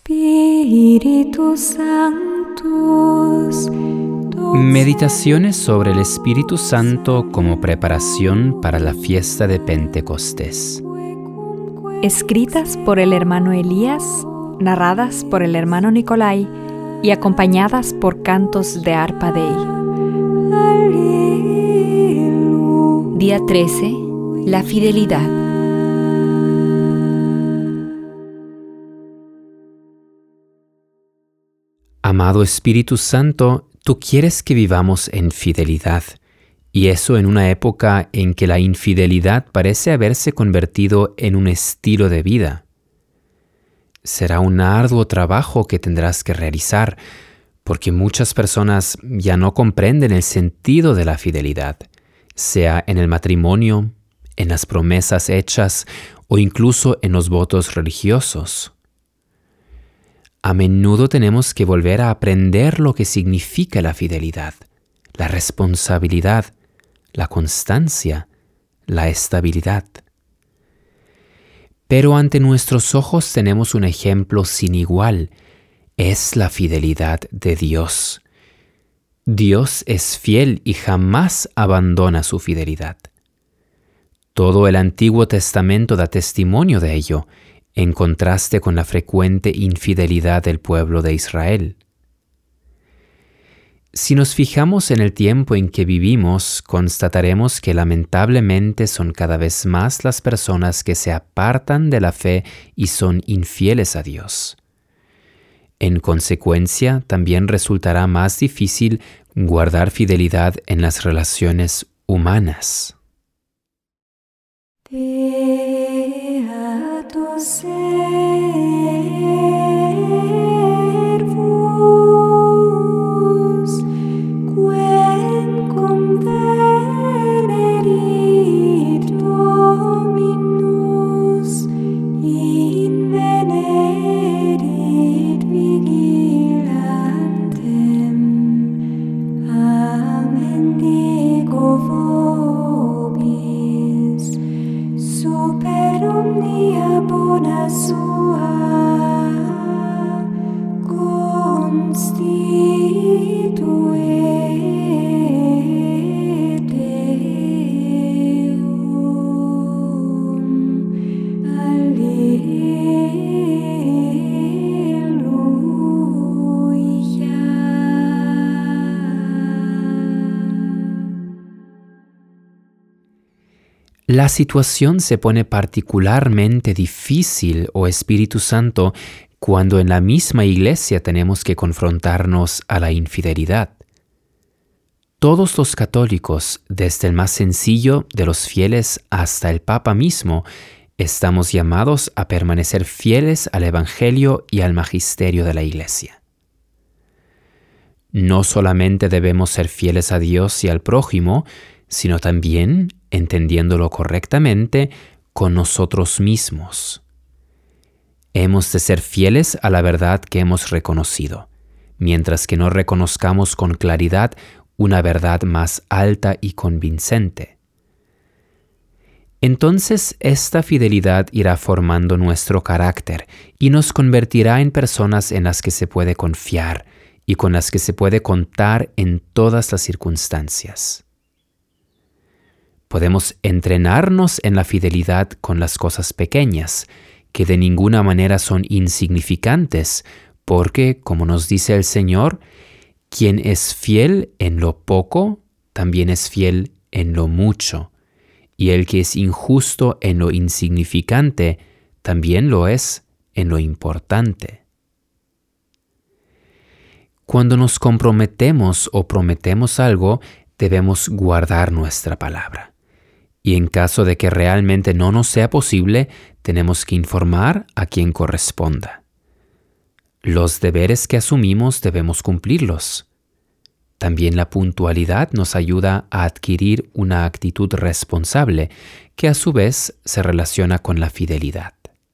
Spiritus Sanctus. Meditaciones sobre el Espíritu Santo como preparación para la fiesta de Pentecostés. Escritas por el hermano Elías, narradas por el hermano Nicolai y acompañadas por cantos de arpa Dei. Día 13. La fidelidad. Amado Espíritu Santo, tú quieres que vivamos en fidelidad, y eso en una época en que la infidelidad parece haberse convertido en un estilo de vida. Será un arduo trabajo que tendrás que realizar, porque muchas personas ya no comprenden el sentido de la fidelidad, sea en el matrimonio, en las promesas hechas o incluso en los votos religiosos. A menudo tenemos que volver a aprender lo que significa la fidelidad, la responsabilidad, la constancia, la estabilidad. Pero ante nuestros ojos tenemos un ejemplo sin igual. Es la fidelidad de Dios. Dios es fiel y jamás abandona su fidelidad. Todo el Antiguo Testamento da testimonio de ello, en contraste con la frecuente infidelidad del pueblo de Israel. Si nos fijamos en el tiempo en que vivimos, constataremos que lamentablemente son cada vez más las personas que se apartan de la fe y son infieles a Dios. En consecuencia, también resultará más difícil guardar fidelidad en las relaciones humanas. Servus, quem convenerit Dominus, invenerit vigilantem, amen digo vobis, super omnia bona sua, constituet Deum. La situación se pone particularmente difícil, oh Espíritu Santo, cuando en la misma iglesia tenemos que confrontarnos a la infidelidad. Todos los católicos, desde el más sencillo de los fieles hasta el Papa mismo, estamos llamados a permanecer fieles al Evangelio y al magisterio de la Iglesia. No solamente debemos ser fieles a Dios y al prójimo, sino también, entendiéndolo correctamente, con nosotros mismos. Hemos de ser fieles a la verdad que hemos reconocido, mientras que no reconozcamos con claridad una verdad más alta y convincente. Entonces esta fidelidad irá formando nuestro carácter y nos convertirá en personas en las que se puede confiar y con las que se puede contar en todas las circunstancias. Podemos entrenarnos en la fidelidad con las cosas pequeñas, que de ninguna manera son insignificantes, porque, como nos dice el Señor, quien es fiel en lo poco, también es fiel en lo mucho, y el que es injusto en lo insignificante, también lo es en lo importante. Cuando nos comprometemos o prometemos algo, debemos guardar nuestra palabra. Y en caso de que realmente no nos sea posible, tenemos que informar a quien corresponda. Los deberes que asumimos debemos cumplirlos. También la puntualidad nos ayuda a adquirir una actitud responsable, que a su vez se relaciona con la fidelidad.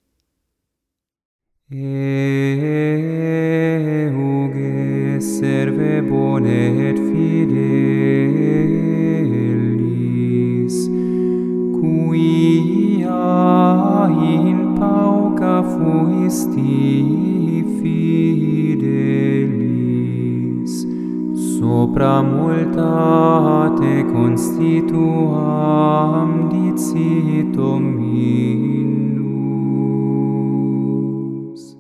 Euge serve bone et fidelis, quia in pauca fuisti supra multate constituam dicit Dominus.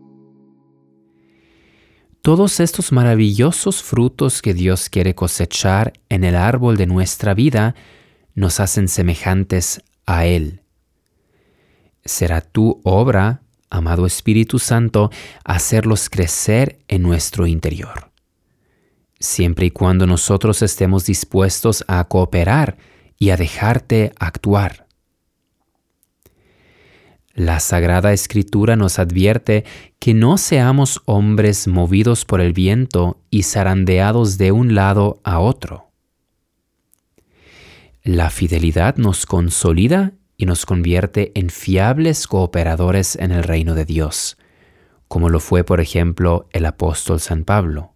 Todos estos maravillosos frutos que Dios quiere cosechar en el árbol de nuestra vida nos hacen semejantes a Él. Será tu obra, amado Espíritu Santo, hacerlos crecer en nuestro interior, siempre y cuando nosotros estemos dispuestos a cooperar y a dejarte actuar. La Sagrada Escritura nos advierte que no seamos hombres movidos por el viento y zarandeados de un lado a otro. La fidelidad nos consolida y nos convierte en fiables cooperadores en el reino de Dios, como lo fue, por ejemplo, el apóstol San Pablo.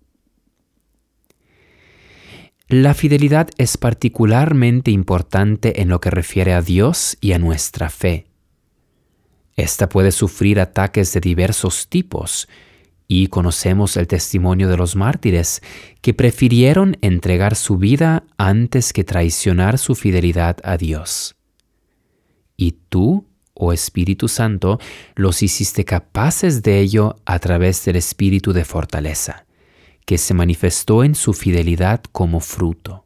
La fidelidad es particularmente importante en lo que refiere a Dios y a nuestra fe. Esta puede sufrir ataques de diversos tipos, y conocemos el testimonio de los mártires que prefirieron entregar su vida antes que traicionar su fidelidad a Dios. Y tú, oh Espíritu Santo, los hiciste capaces de ello a través del Espíritu de fortaleza, que se manifestó en su fidelidad como fruto.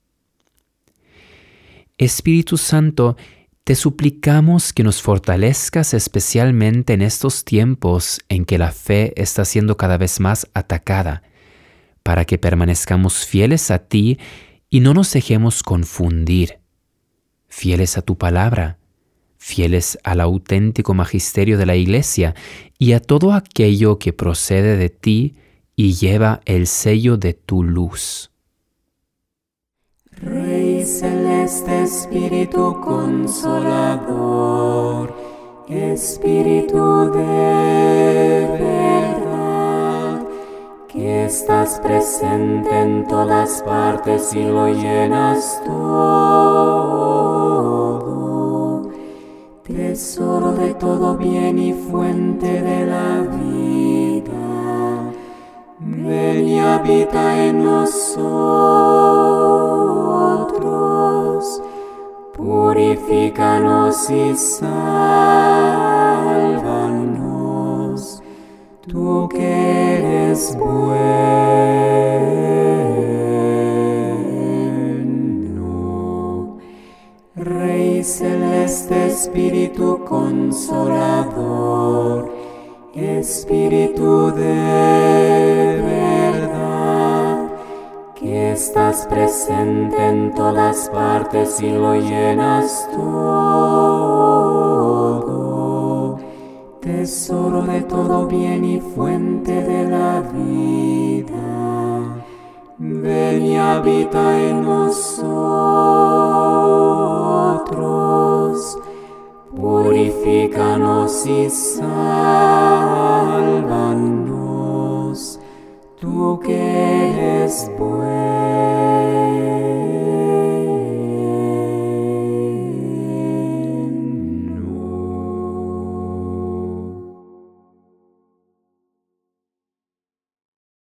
Espíritu Santo, te suplicamos que nos fortalezcas especialmente en estos tiempos en que la fe está siendo cada vez más atacada, para que permanezcamos fieles a ti y no nos dejemos confundir, fieles a tu palabra, fieles al auténtico magisterio de la Iglesia y a todo aquello que procede de ti y lleva el sello de tu luz. Rey celeste, Espíritu consolador, Espíritu de verdad, que estás presente en todas partes y lo llenas todo, tesoro de todo bien y fuente de la vida, ven y habita en nosotros, purifícanos y sálvanos, tú que eres bueno. Rey celeste, Espíritu consolador, Espíritu de verdad, que estás presente en todas partes y lo llenas todo, tesoro de todo bien y fuente de la vida, ven y habita en nosotros, purifícanos y sálvanos,